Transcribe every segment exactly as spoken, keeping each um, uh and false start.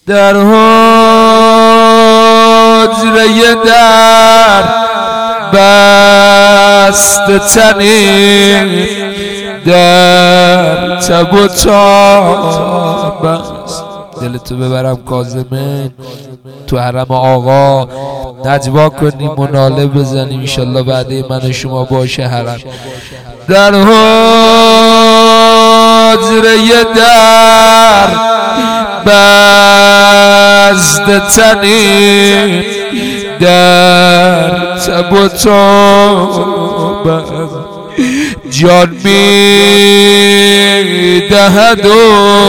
در حجره در بسته تنی در تب و تاب است. دلتو ببرم کاظمه تو حرم آقا نجوا کنیم و ناله بزنیم انشالله بعد من و شما باشه حرم. در حجره در بسته تنی در تب و تاب جان می دهد و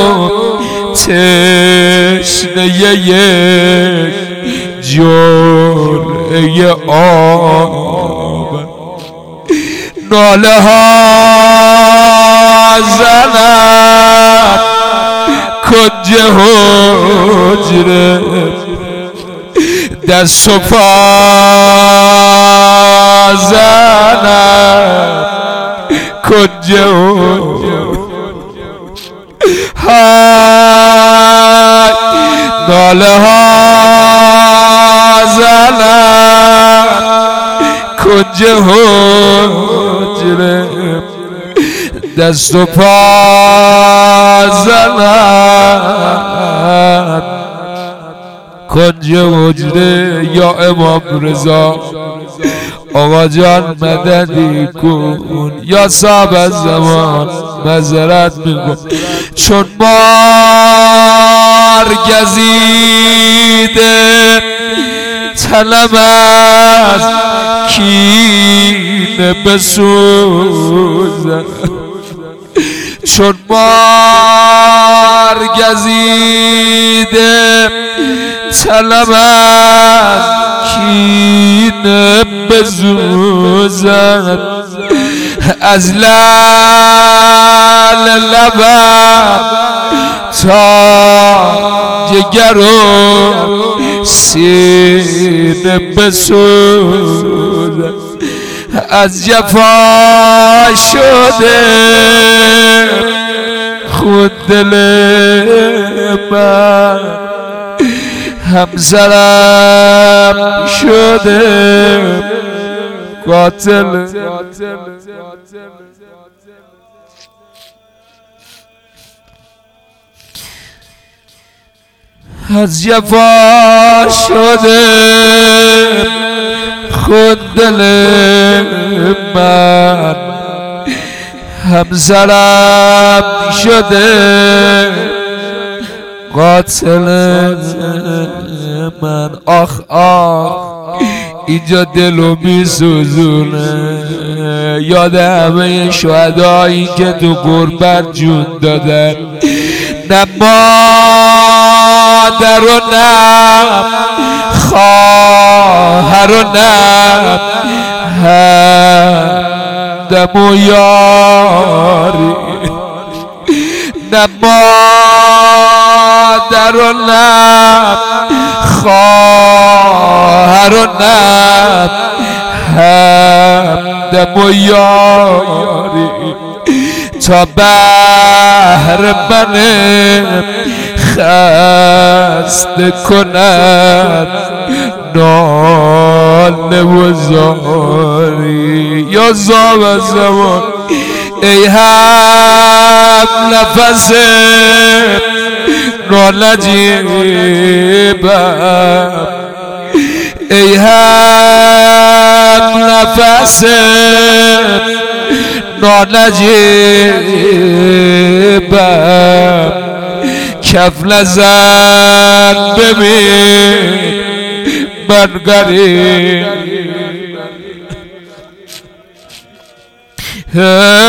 تشنه یک جرعه آب ناله ها زند کنج حجره دست و پا زند کنج حجره های ناله ها زند کنج حجره دست و پا زند کنج حجره. یا امام رضا آقا جان مددی کن، یا صاحب زمان معذرت میگم چون مار گزیده تنم از کینه بسوزد چون مار گزیده تنم از کینه بسوزد از لعل لبم تا جگر و سینه بسوزد از جفا شده خود دل من همسرم شده قاتل از جفا شده خود دل من همسرم شده قاتل من. آخ آخ اینجا دلو میسوزونه یاد همه شهدایی که تو غربت جون دادن، نه مادر و نه خواهر و نه همدم و یاری، نه مادر و نه خواهر و نه همدم و یاری تا بهر من خسته کند ناله و زاری. یا زاب زمان ای هم نفس نالجیبم، ای هم نفس نالجیبم کف نزن ببین من غریب